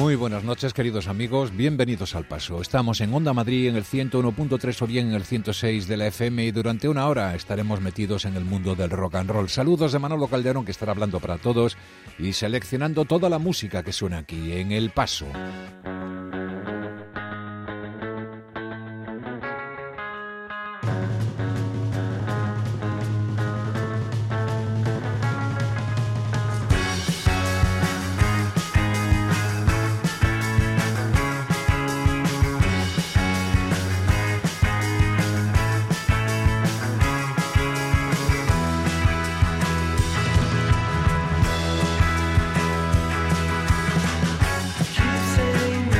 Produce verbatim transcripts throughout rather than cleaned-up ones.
Muy buenas noches, queridos amigos, bienvenidos al Paso. Estamos en Onda Madrid en el ciento uno punto tres o bien en el ciento seis de la F M y durante una hora estaremos metidos en el mundo del rock and roll. Saludos de Manolo Calderón, que estará hablando para todos y seleccionando toda la música que suena aquí en El Paso. Keep saying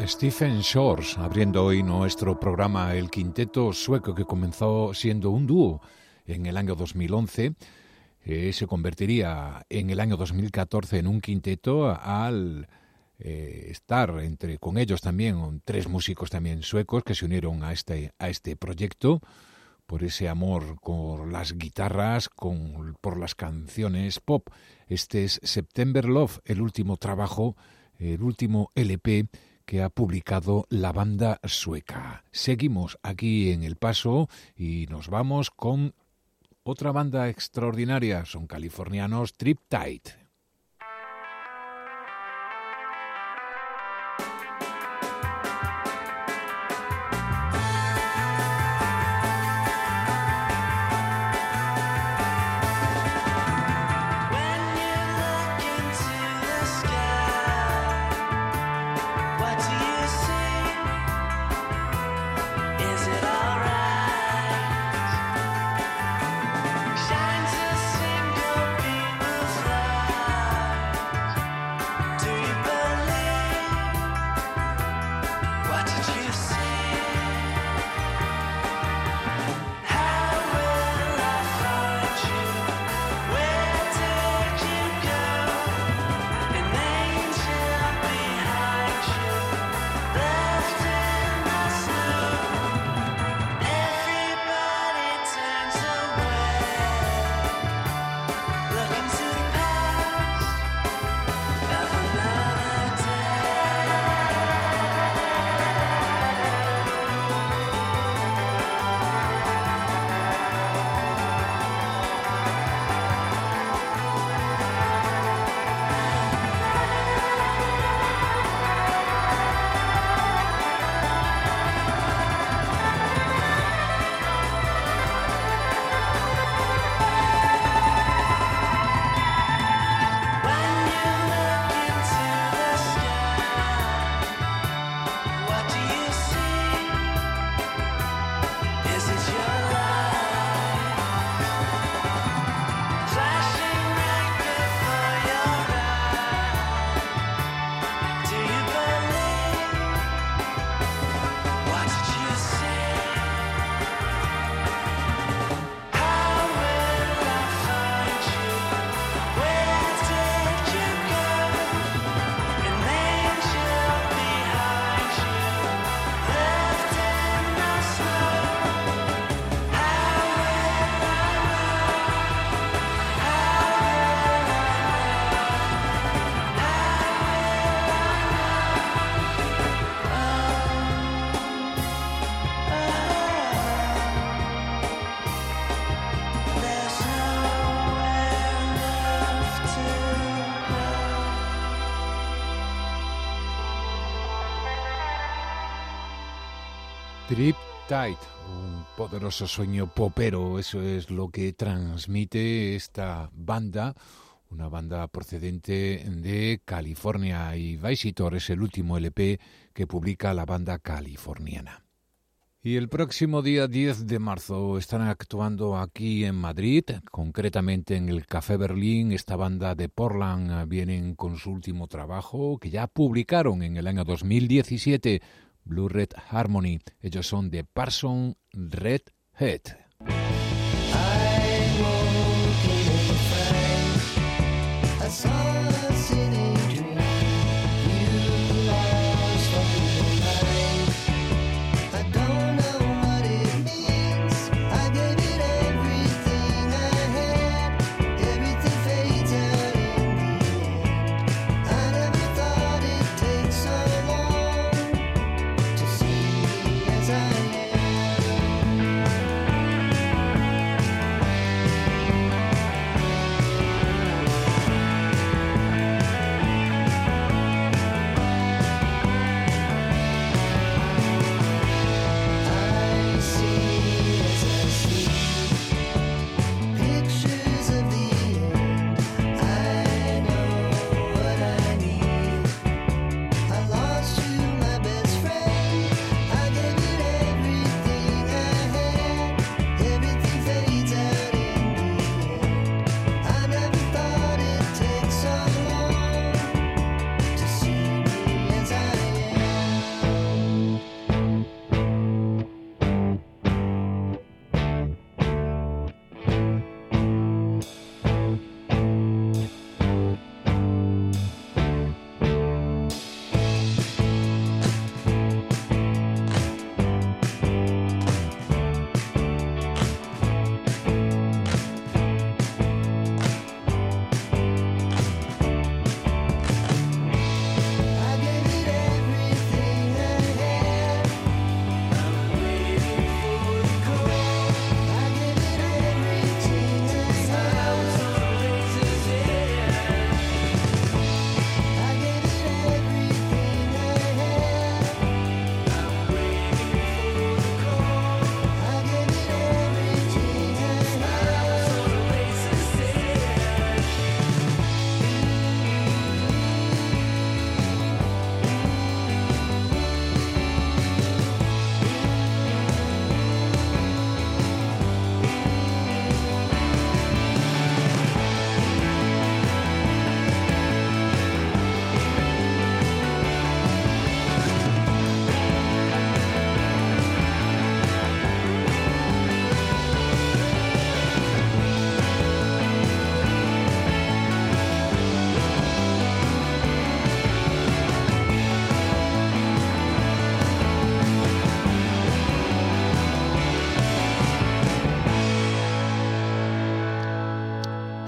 Stephen Shores, abriendo hoy nuestro programa, el quinteto sueco que comenzó siendo un dúo en el año dos mil once, eh, se convertiría en el año dos mil catorce en un quinteto al eh, estar entre con ellos también tres músicos también suecos que se unieron a este, a este proyecto por ese amor con las guitarras, con, por las canciones pop. Este es September Love, el último trabajo, el último L P que ha publicado la banda sueca. Seguimos aquí en El Paso y nos vamos con otra banda extraordinaria. Son californianos, Triptide. Triptide, un poderoso sueño popero, eso es lo que transmite esta banda, una banda procedente de California, y Visitor es el último L P que publica la banda californiana. Y el próximo día diez de marzo están actuando aquí en Madrid, concretamente en el Café Berlín. Esta banda de Portland vienen con su último trabajo que ya publicaron en el año dos mil diecisiete, Blue Red Harmony. Ellos son de Parson Red Head. I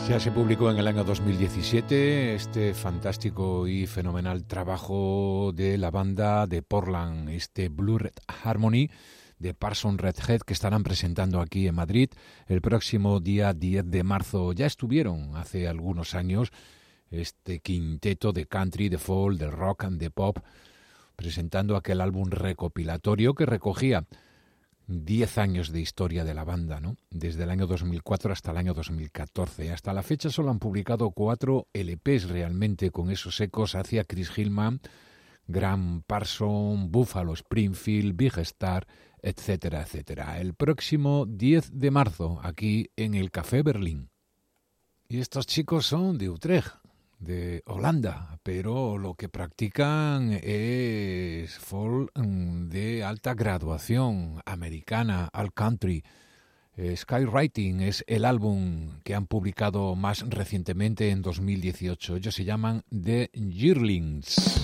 Ya se publicó en el año dos mil diecisiete este fantástico y fenomenal trabajo de la banda de Portland, este Blue Red Harmony de Parson Redhead, que estarán presentando aquí en Madrid el próximo día diez de marzo. Ya estuvieron hace algunos años este quinteto de country, de folk, de rock and de pop, presentando aquel álbum recopilatorio que recogía diez años de historia de la banda, ¿no? Desde el año dos mil cuatro hasta el año dos mil catorce. Hasta la fecha solo han publicado cuatro L Pes realmente con esos ecos hacia Chris Hillman, Graham Parson, Buffalo Springfield, Big Star, etcétera, etcétera. El próximo diez de marzo, aquí en el Café Berlín. Y estos chicos son de Utrecht, de Holanda, pero lo que practican es folk de alta graduación americana, al country. Eh, Skywriting es el álbum que han publicado más recientemente en dos mil dieciocho. Ellos se llaman The Yearlings.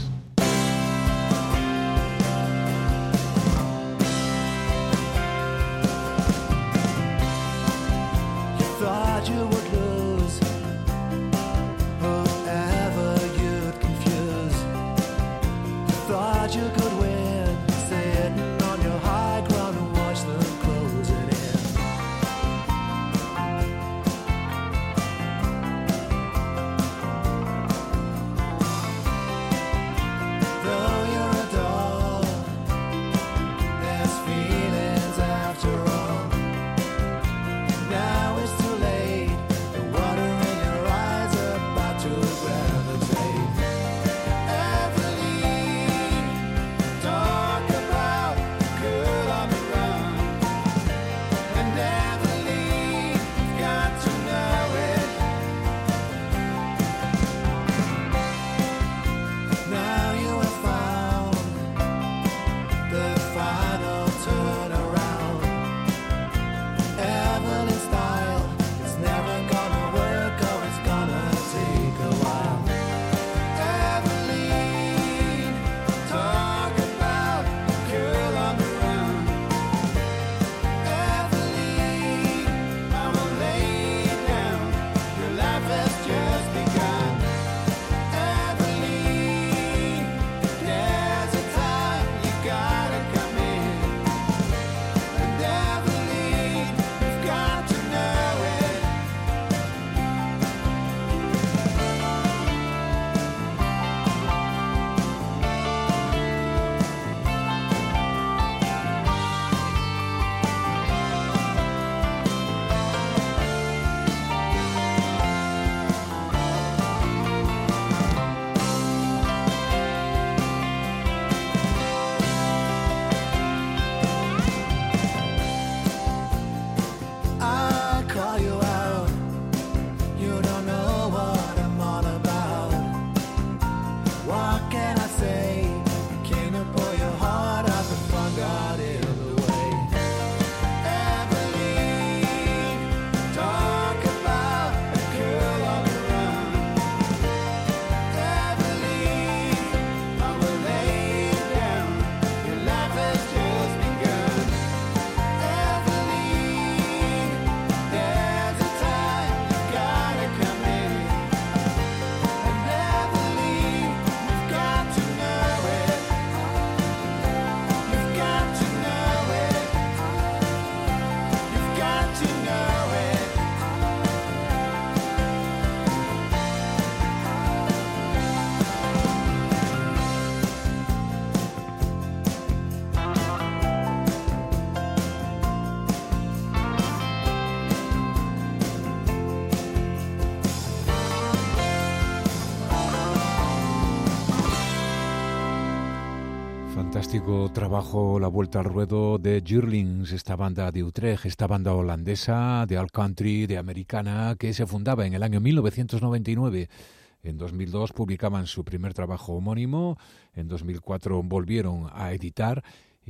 Fantástico trabajo, la vuelta al ruedo de Yearlings, esta banda de Utrecht, esta banda holandesa de alt country, de americana, que se fundaba en el año mil novecientos noventa y nueve. En dos mil dos publicaban su primer trabajo homónimo, en dos mil cuatro volvieron a editar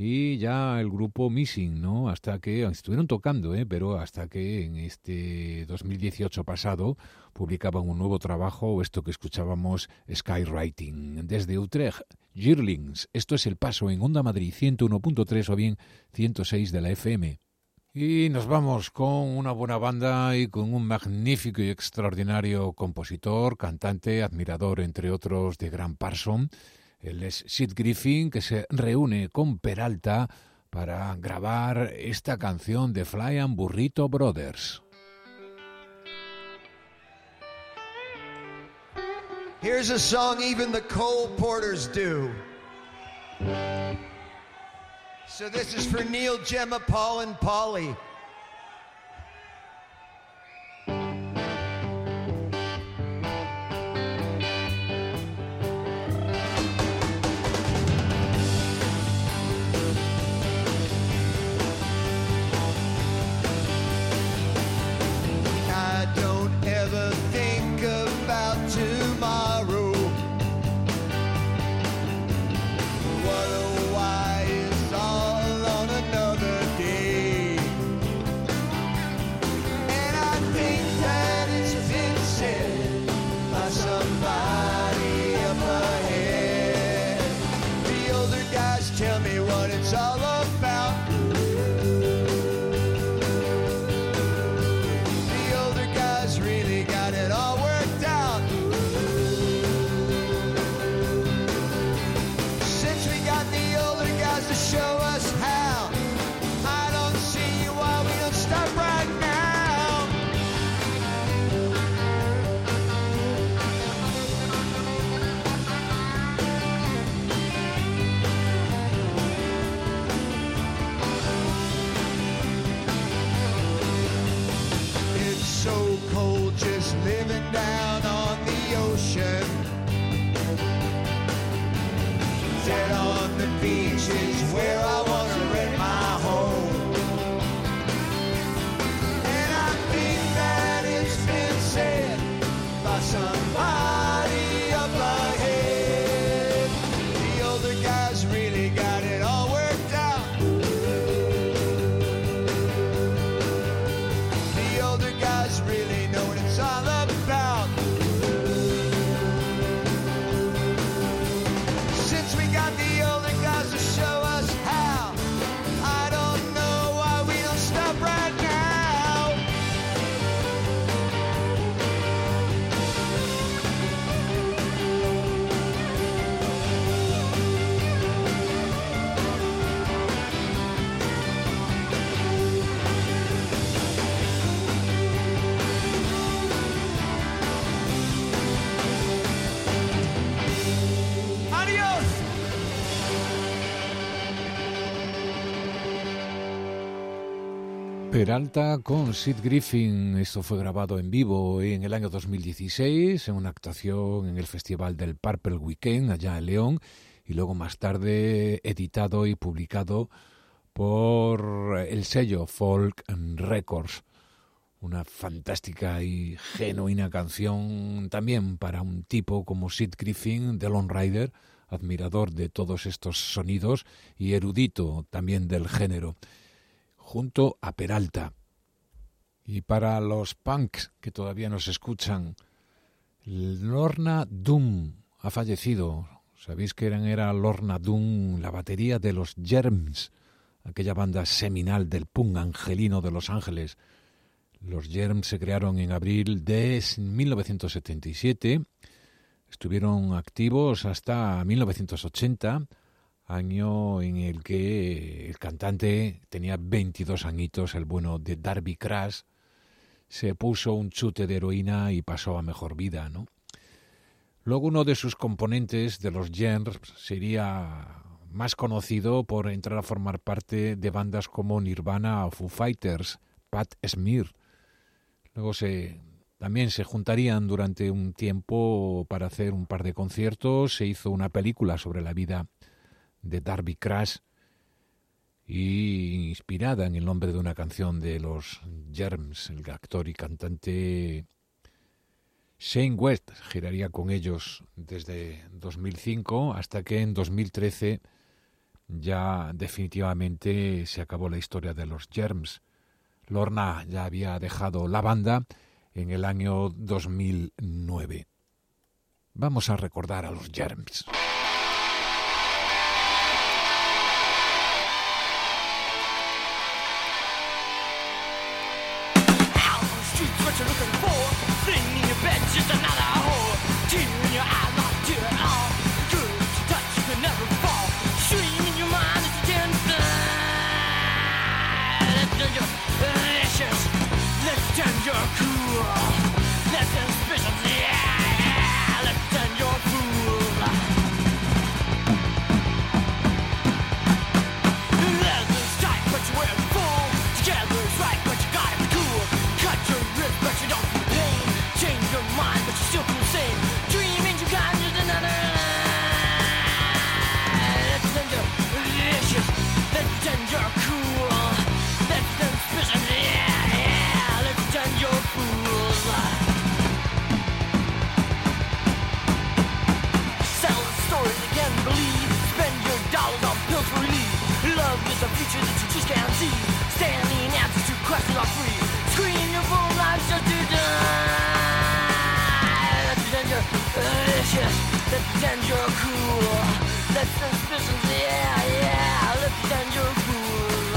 y ya el grupo Missing, ¿no? Hasta que estuvieron tocando, ¿eh? Pero hasta que en este dos mil dieciocho pasado publicaban un nuevo trabajo, esto que escuchábamos, Skywriting. Desde Utrecht, Yearlings. Esto es El Paso en Onda Madrid ciento uno punto tres o bien ciento seis de la F M. Y nos vamos con una buena banda y con un magnífico y extraordinario compositor, cantante, admirador, entre otros, de Graham Parsons. Él es Sid Griffin, que se reúne con Peralta para grabar esta canción de Fly and Burrito Brothers. Here's a song even the Cole Porters do. So this is for Neil, Gemma, Paul, and Polly. I don't ever think about tomorrow. What a why is all on another day. And I think that it's been said by somebody up ahead. The older guys tell me what it's all about. The older guys really got it all worked out. Since we got the older guys to show us how, I don't see why we don't stop right now. It's so cold just living down on the ocean. Dead on the beach is where I want to rent my home. And I think that it's been said by somebody up ahead. The older guys really got it all worked out. The older guys really know what it's all about. Since we got the older guys to show us how, I don't know why we don't stop right now. Adios. Peralta con Sid Griffin. Esto fue grabado en vivo en el año dos mil dieciséis en una actuación en el Festival del Purple Weekend allá en León, y luego más tarde editado y publicado por el sello Folk Records. Una fantástica y genuina canción también para un tipo como Sid Griffin, de Lone Rider, admirador de todos estos sonidos y erudito también del género, junto a Peralta. Y para los punks que todavía nos escuchan, Lorna Doom ha fallecido. ¿Sabéis que eran, era Lorna Doom, la batería de los Germs, aquella banda seminal del punk angelino de Los Ángeles? Los Germs se crearon en abril de mil novecientos setenta y siete, estuvieron activos hasta mil novecientos ochenta, año en el que el cantante tenía veintidós añitos, el bueno de Darby Crash, se puso un chute de heroína y pasó a mejor vida, ¿no? Luego uno de sus componentes, de los Germs, sería más conocido por entrar a formar parte de bandas como Nirvana o Foo Fighters, Pat Smear. Luego se, también se juntarían durante un tiempo para hacer un par de conciertos. Se hizo una película sobre la vida de Darby Crash y inspirada en el nombre de una canción de los Germs. El actor y cantante Shane West giraría con ellos desde dos mil cinco hasta que en dos mil trece ya definitivamente se acabó la historia de los Germs. Lorna ya había dejado la banda en el año dos mil nueve. Vamos a recordar a los Germs. you're looking for. Thing in your bed, just another whore. Tear in your eye, not a tear at all. Good to touch, you can never fall. Stream in your mind as you tend to fly. Let's turn your vicious. Let's turn your cool. Let's turn suspicious, yeah, yeah. Let's turn your fool. Leather's tight, but you wear it full. Together it's right, but you gotta be cool. Cut your wrist, but you don't feel pain. Change your mind, but you still feel sane. Dreaming you got just another lie. Let's turn your vicious. Let's turn your cool. Let's turn suspicious, yeah, yeah. Let's turn your fools. Sell the stories they can believe. Spend your dollars on pills for relief. Love is a future that you just can't see. Standing answers to questions are free. Scream your full life just to die. Let's pretend you're vicious. Let's pretend you're cool. Let's turn suspicions, yeah, yeah. Let's pretend you're cool.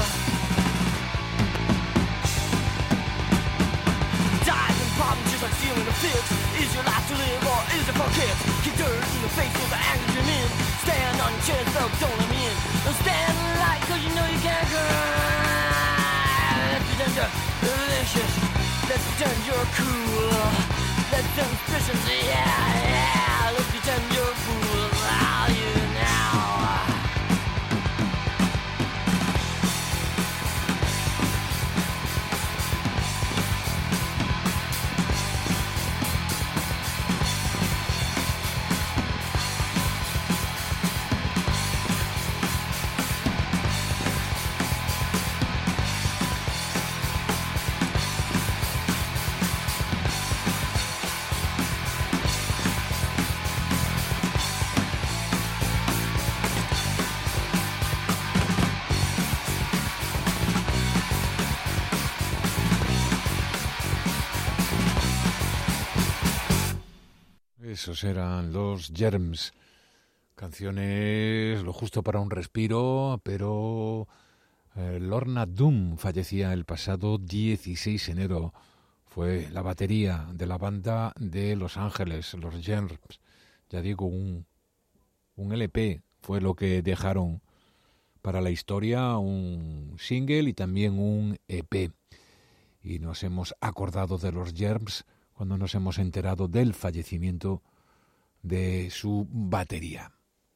Dive in problems just like stealing a fix. Is your life to live or is it for kicks? Kick dirt in the face with the anger you're in. Stand on your chest, so don't let me in. Don't stand in the light cause you know you can't cry. Let's pretend you're vicious. Let's pretend you're cool. Let's turn suspicions, yeah, yeah. Let's pretend you're fools. Are you now? Esos eran los Germs, canciones lo justo para un respiro, pero eh, Lorna Doom fallecía el pasado dieciséis de enero. Fue la batería de la banda de Los Ángeles, los Germs. Ya digo, un, un L P fue lo que dejaron para la historia, un single y también un E P. Y nos hemos acordado de los Germs cuando nos hemos enterado del fallecimiento de su batería.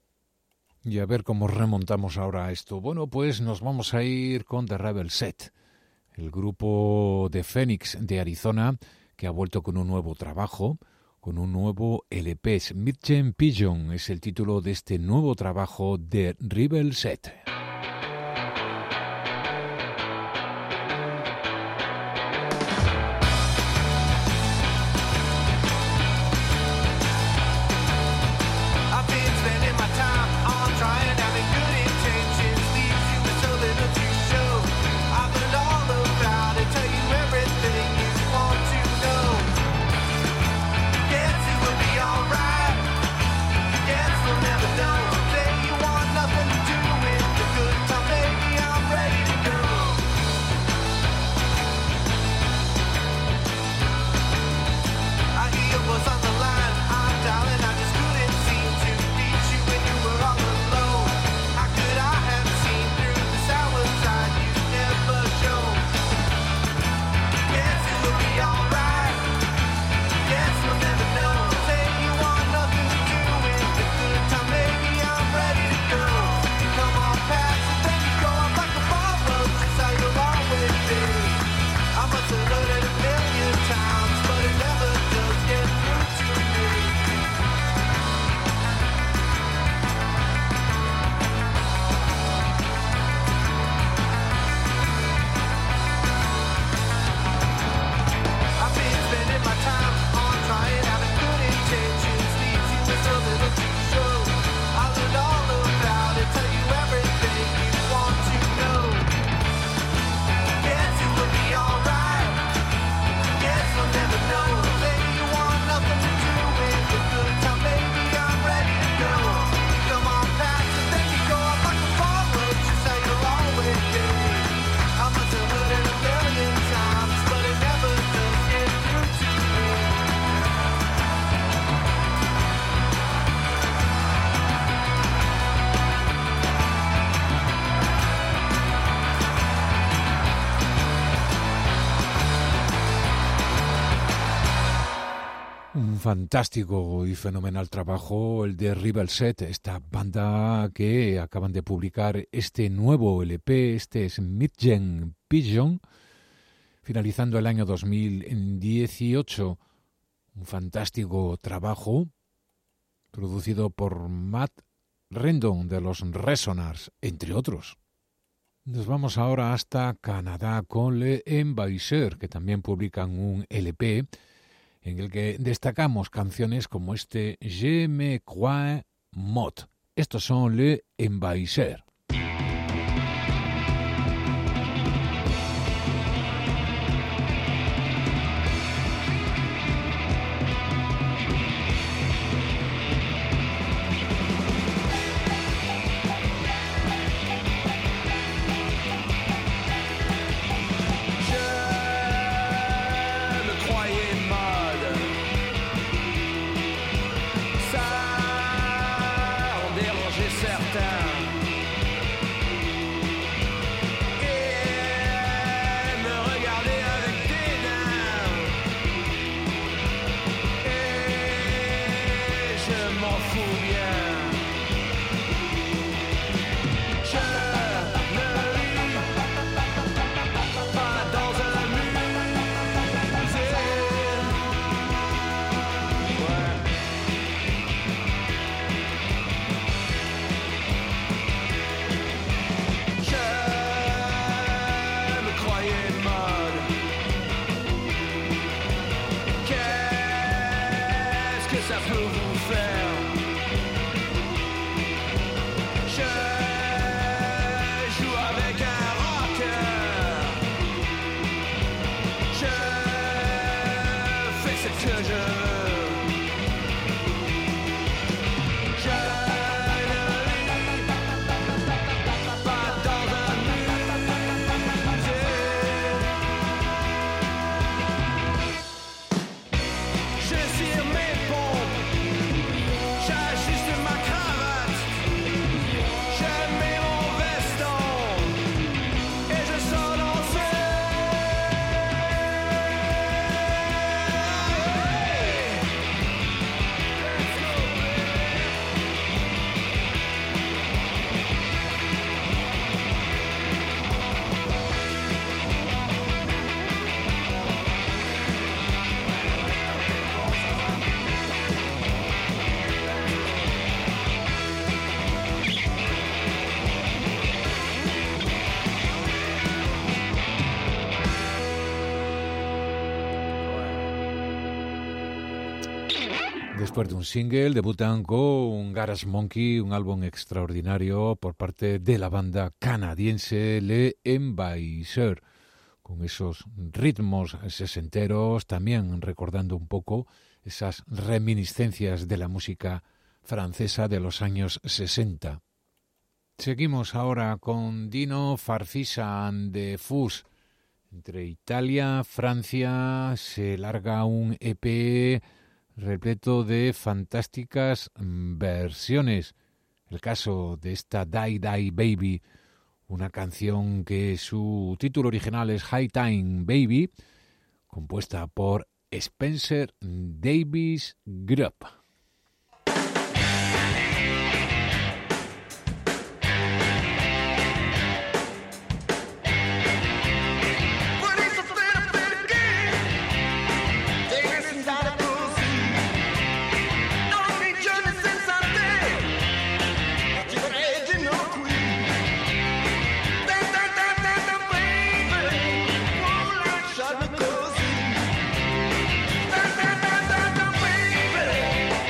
Y a ver cómo remontamos ahora esto. Bueno, pues nos vamos a ir con The Rebel Set, el grupo de Phoenix de Arizona, que ha vuelto con un nuevo trabajo, con un nuevo L P. Midgen Pigeon es el título de este nuevo trabajo de Rebel Set. Never know, say you want nothing to do with Un fantástico y fenomenal trabajo el de Rebel Set, esta banda que acaban de publicar este nuevo L P, este es Midgen Pigeon, finalizando el año dos mil dieciocho. Un fantástico trabajo producido por Matt Rendon de los Resonars, entre otros. Nos vamos ahora hasta Canadá con Le Envahisseur, que también publican un L P en el que destacamos canciones como este Je me crois mort. Estos son Le Envahisseur. Después de un single, debutan con Garage Monkey, un álbum extraordinario por parte de la banda canadiense Le Envahisseur, con esos ritmos sesenteros, también recordando un poco esas reminiscencias de la música francesa de los años sesenta. Seguimos ahora con Dino Farfisa and the Fus. Entre Italia, Francia, se larga un E P repleto de fantásticas versiones. El caso de esta Die Die Baby, una canción que su título original es High Time Baby, compuesta por Spencer Davis Group. Baby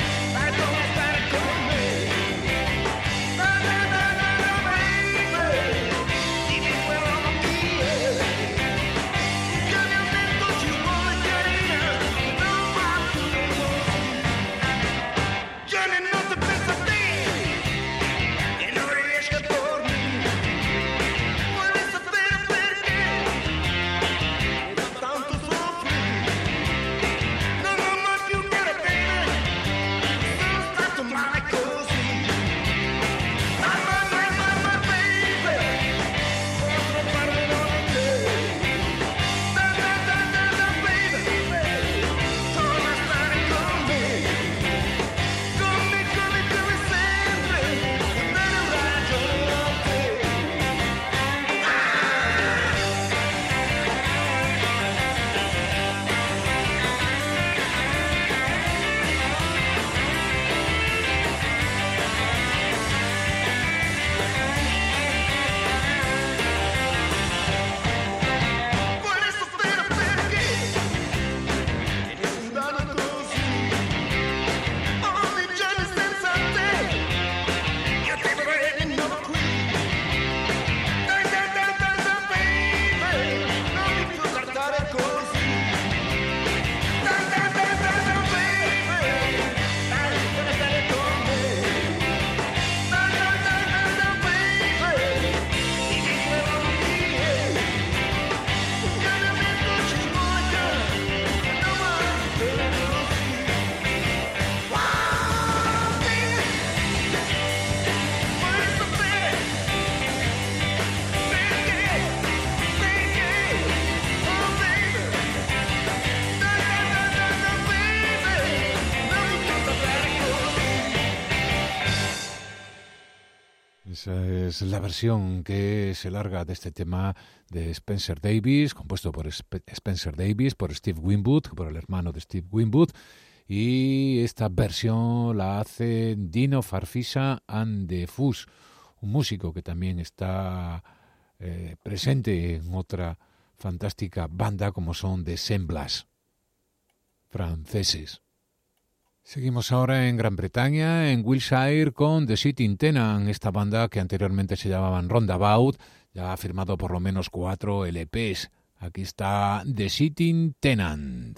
Esa es la versión que se larga de este tema de Spencer Davis, compuesto por Sp- Spencer Davis, por Steve Winwood, por el hermano de Steve Winwood, y esta versión la hace Dino Farfisa and the Fuzz, un músico que también está eh, presente en otra fantástica banda como son The Semblas, franceses. Seguimos ahora en Gran Bretaña, en Wiltshire, con The Sitting Tenant, esta banda que anteriormente se llamaban Roundabout, ya ha firmado por lo menos cuatro L Pes. Aquí está The Sitting Tenant.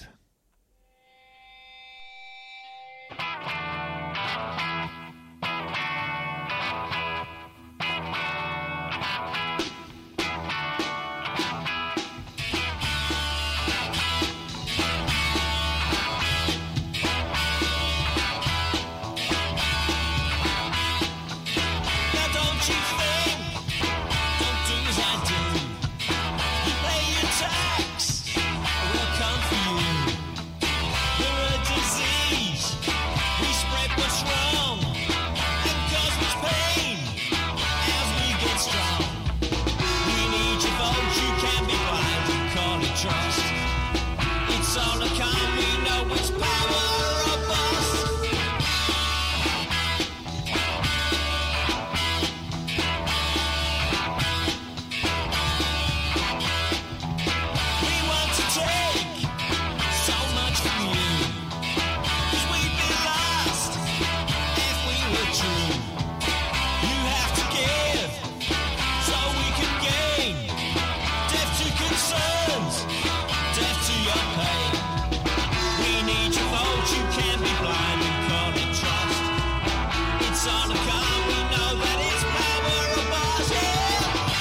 Now don't you think, don't do as I do. You pay your tax, we'll come for you. We're a disease, we spread what's wrong and cause much pain as we get strong. We need your vote, you can be blind and call it trust. It's all a con, we know it's power or bust. We want to take so much from you, 'cause we'd be lost if we were true. You have to give so we can gain. Deaf to concerns, deaf to your pain. We need your vote, you can be blind and call it trust. It's on the con, we know that it's power or bust, yeah.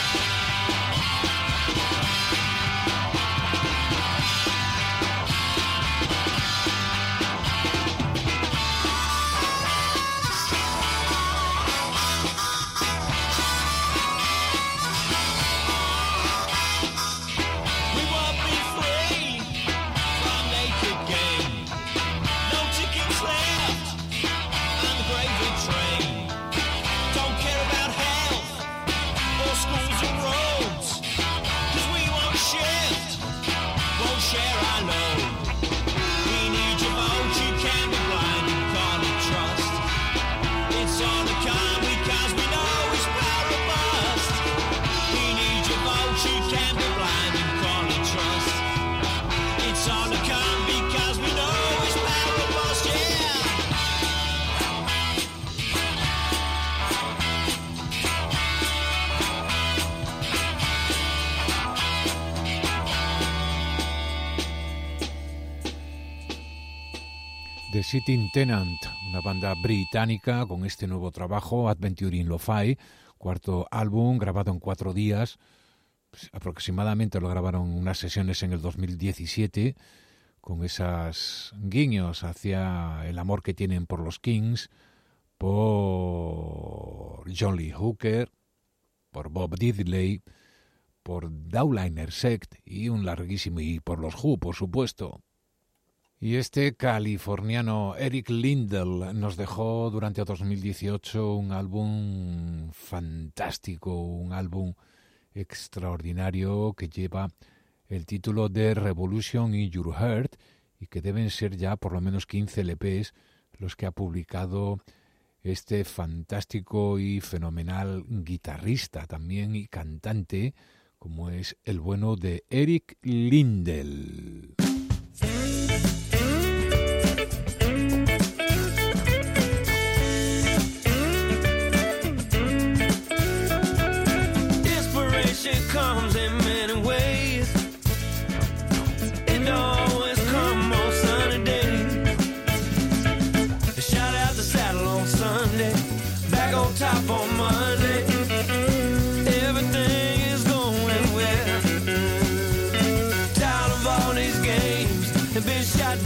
We won't be free from naked game. No tickets left on the gravy train. Don't care about health or schools and roads, 'cause we won't shift, won't share our load. We need your vote, you can be blind and call it trust. It's on the con because we know it's power or bust. We need your vote, you can be blind and call it trust. It's on the con because we know it's power or bust, yeah. The Sitting Tenant, una banda británica con este nuevo trabajo, Adventure in Lo-Fi, cuarto álbum grabado en cuatro días. Pues, aproximadamente lo grabaron unas sesiones en el dos mil diecisiete, con esas guiños hacia el amor que tienen por los Kings, por John Lee Hooker, por Bob Diddley, por Dowliner Sect y un larguísimo, y por los Who, por supuesto. Y este californiano Eric Lindell nos dejó durante dos mil dieciocho un álbum fantástico, un álbum extraordinario que lleva el título de Revolution in Your Heart y que deben ser ya por lo menos quince L Pes los que ha publicado este fantástico y fenomenal guitarrista también y cantante como es el bueno de Eric Lindell. Inspiration comes in many ways. It don't always come on sunny days. Shout out the saddle on Sunday, back on top on Monday. Everything is going well. Tired of all these games and been shot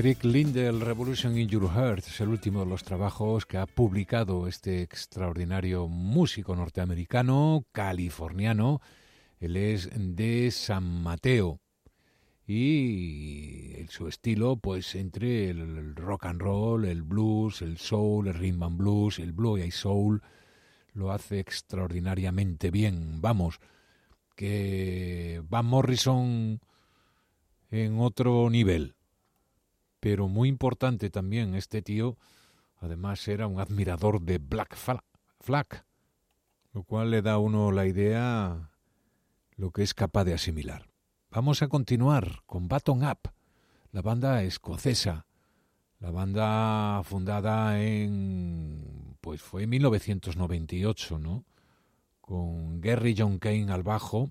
Eric Lindell, Revolution in Your Heart, es el último de los trabajos que ha publicado este extraordinario músico norteamericano, californiano. Él es de San Mateo y su estilo, pues entre el rock and roll, el blues, el soul, el rhythm and blues, el blue y soul, lo hace extraordinariamente bien. Vamos, que Van Morrison en otro nivel. Pero muy importante también, este tío, además era un admirador de Black Flag, lo cual le da a uno la idea lo que es capaz de asimilar. Vamos a continuar con Button Up, la banda escocesa, la banda fundada en, pues fue en mil novecientos noventa y ocho, ¿no? Con Gary John Kane al bajo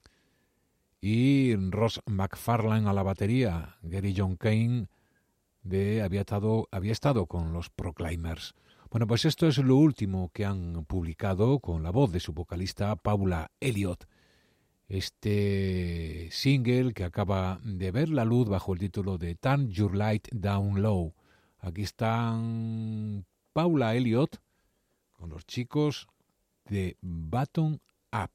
y Ross McFarlane a la batería. Gary John Kane de, había, estado, había estado con los Proclaimers. Bueno, pues esto es lo último que han publicado con la voz de su vocalista Paula Elliott. Este single que acaba de ver la luz bajo el título de Turn Your Light Down Low. Aquí están Paula Elliott con los chicos de Button Up.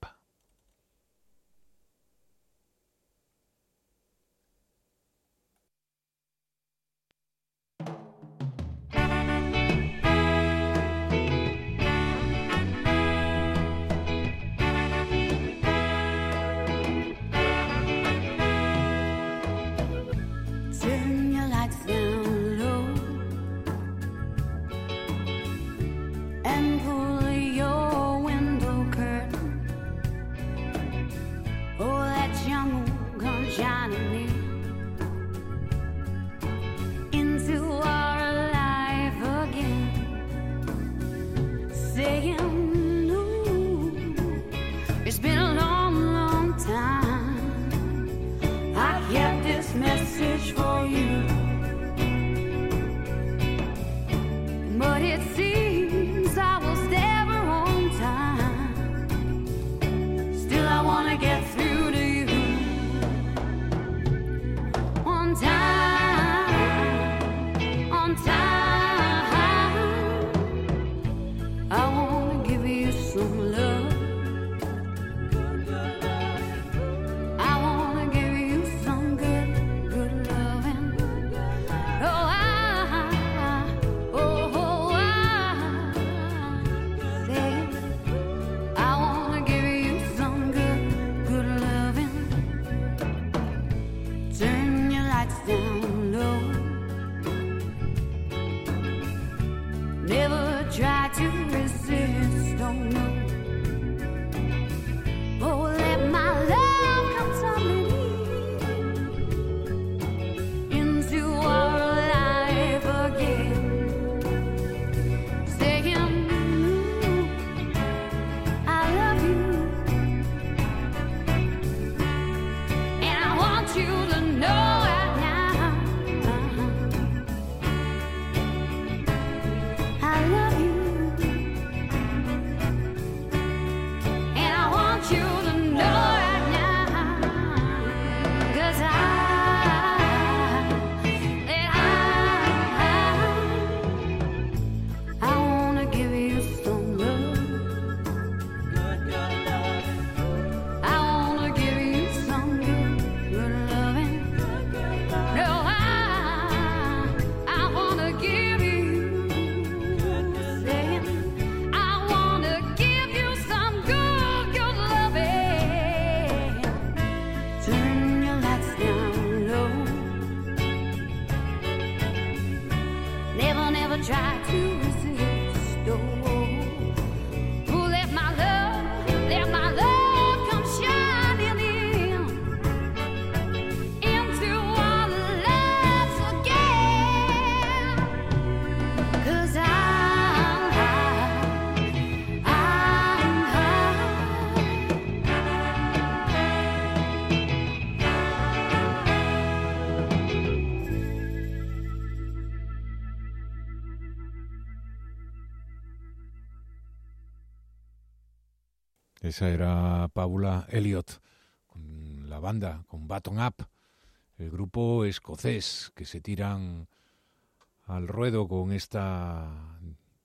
Esa era Paula Elliott, con la banda, con Button Up, el grupo escocés que se tiran al ruedo con esta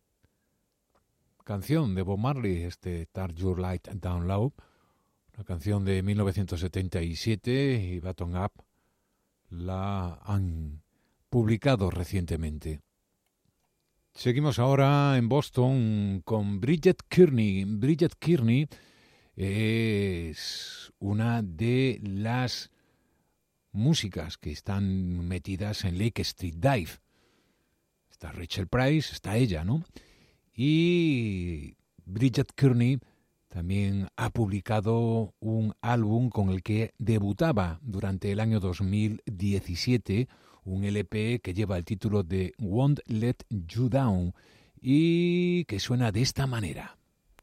canción de Bob Marley, este Turn Your Light Down Low, una canción de mil novecientos setenta y siete, y Button Up la han publicado recientemente. Seguimos ahora en Boston con Bridget Kearney. Bridget Kearney es una de las músicas que están metidas en Lake Street Dive. Está Rachel Price, está ella, ¿no? Y Bridget Kearney también ha publicado un álbum con el que debutaba durante el año dos mil diecisiete, un L P que lleva el título de Won't Let You Down y que suena de esta manera.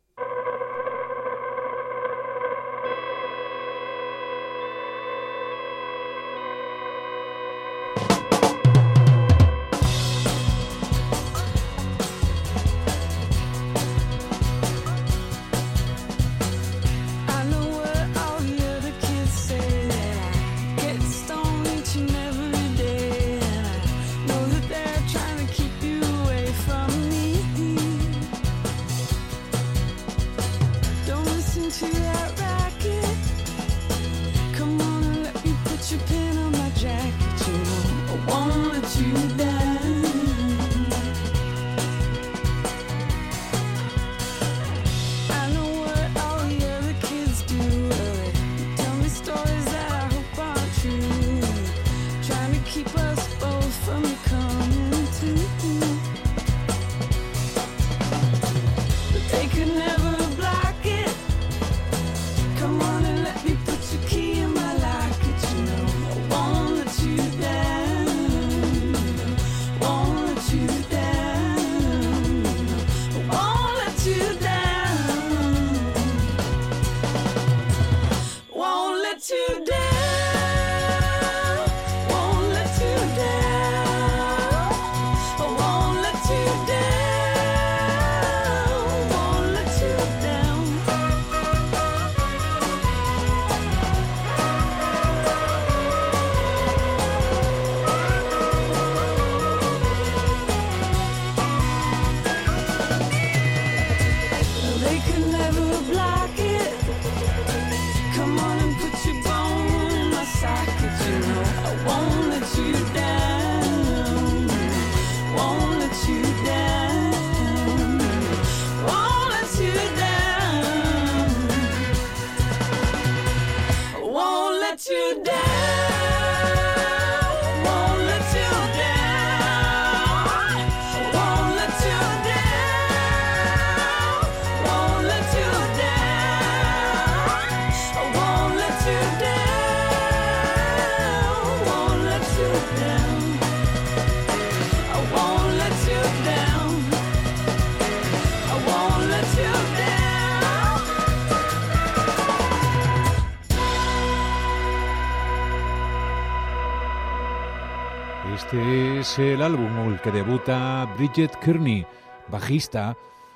Este es el álbum con el que debuta Bridget Kearney, bajista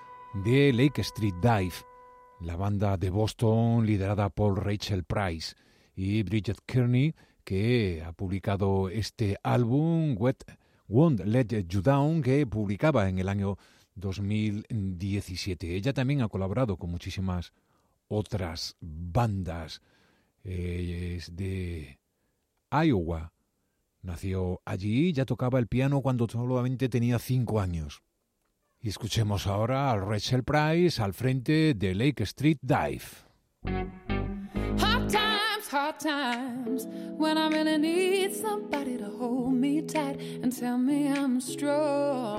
de Lake Street Dive, la banda de Boston liderada por Rachel Price. Y Bridget Kearney, que ha publicado este álbum, Won't Let You Down, que publicaba en el año dos mil diecisiete. Ella también ha colaborado con muchísimas otras bandas. Eh, es de Iowa. Nació allí, ya tocaba el piano cuando solamente tenía cinco años. Y escuchemos ahora a Rachel Price al frente de Lake Street Dive. Hard times, hard times, when I really need somebody to hold me tight and tell me I'm strong.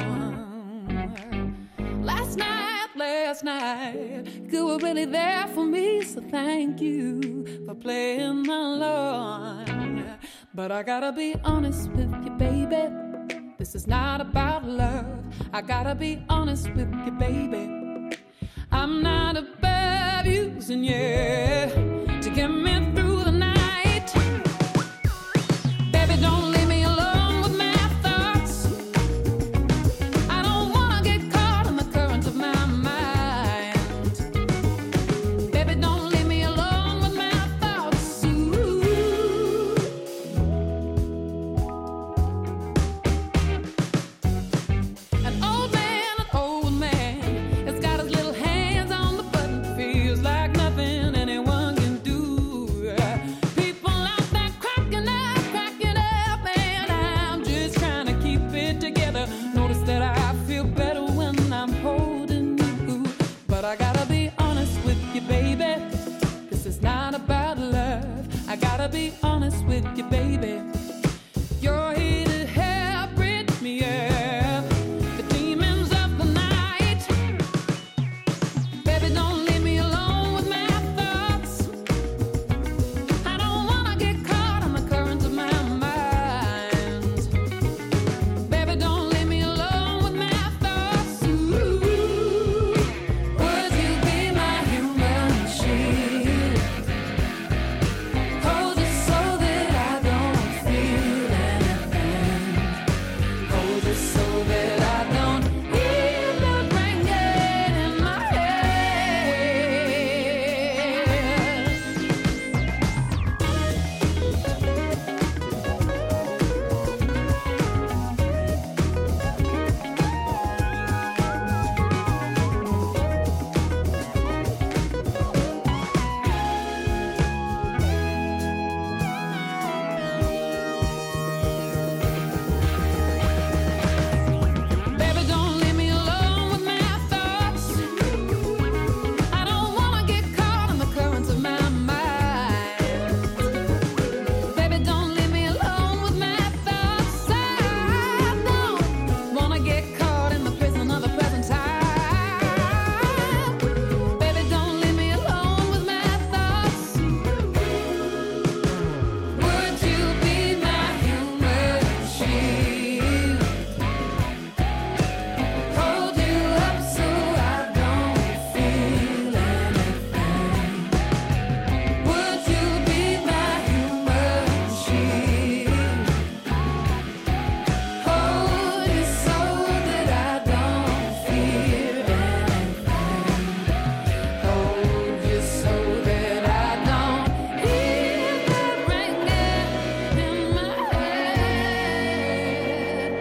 Last night, last night, you were really there for me, so thank you for playing along. But I gotta be honest with you, baby, this is not about love. I gotta be honest with you, baby, I'm not above using you to get me through the night. Baby, don't leave me alone with my thoughts. I don't wanna get caught in the current of my mind. Baby, don't leave me alone with my thoughts. Ooh. be honest with you, baby. You're here to help rid me of the demons of the night. Baby, don't leave me alone with my thoughts. I don't wanna get caught on the current of my mind. Baby, don't leave me alone with my thoughts. Ooh, would you be my human shield? Hold you so that I don't feel anything. Hold you so that I don't hear the ringing in my head. Baby, don't leave me alone with my thoughts. I don't wanna get caught in the currents of my mind. Baby, don't leave me alone with my thoughts. I don't wanna get caught in the prison of the present time. Baby, don't leave me alone with my thoughts. Would you be my human shield? Hold you up so I don't feel anything. Would you be my human shield? Hold you so that I don't fear anything. Hold you so that I don't hear the ringing in my head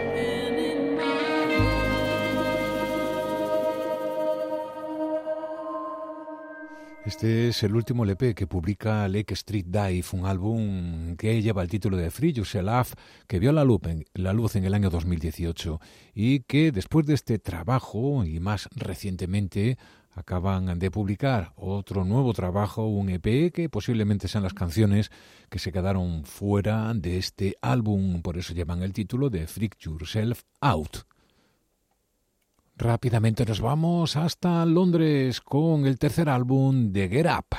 anymore. Este es el último L P que publica Lake Street Dive, un álbum que lleva el título de Free Yourself, que vio la luz, en, la luz en el año dos mil dieciocho y que después de este trabajo y más recientemente acaban de publicar otro nuevo trabajo, un E P que posiblemente sean las canciones que se quedaron fuera de este álbum, por eso llevan el título de Freak Yourself Out. Rápidamente nos vamos hasta Londres con el tercer álbum de Get Up.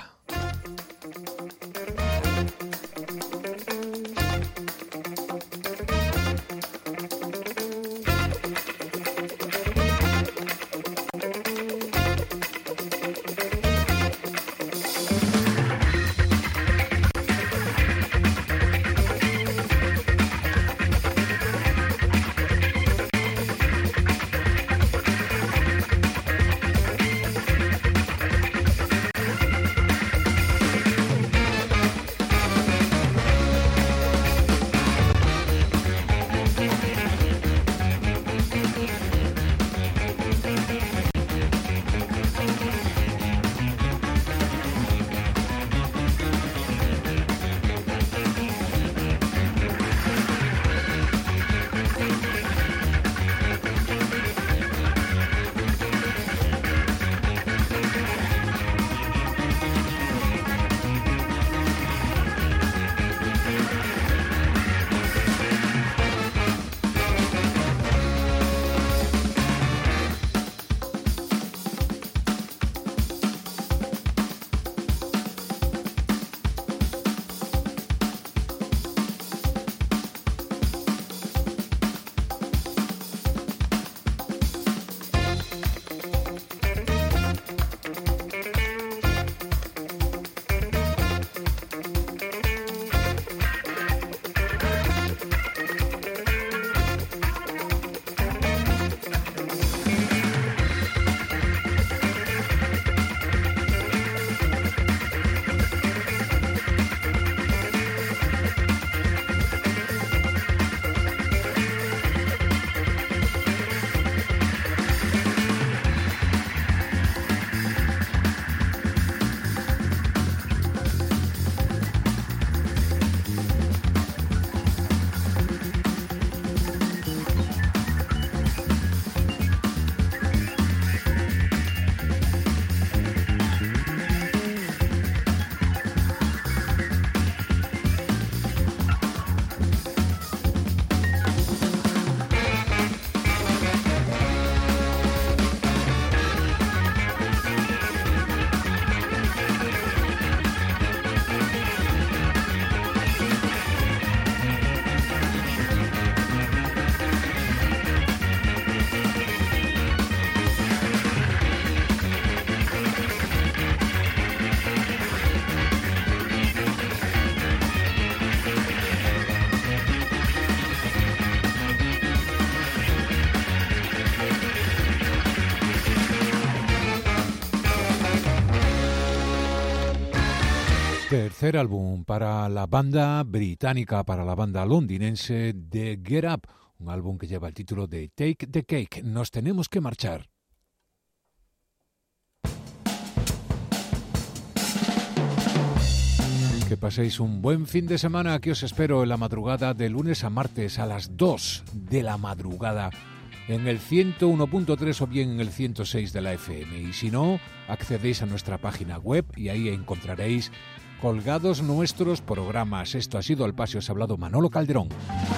Get Tercer álbum para la banda británica, para la banda londinense de Get Up, un álbum que lleva el título de Take the Cake. Nos tenemos que marchar. Que paséis un buen fin de semana. Aquí os espero en la madrugada de lunes a martes a las dos de la madrugada en el ciento uno punto tres o bien en el ciento seis de la F M. Y si no, accedéis a nuestra página web y ahí encontraréis colgados nuestros programas. Esto ha sido Al Paso, os ha hablado Manolo Calderón.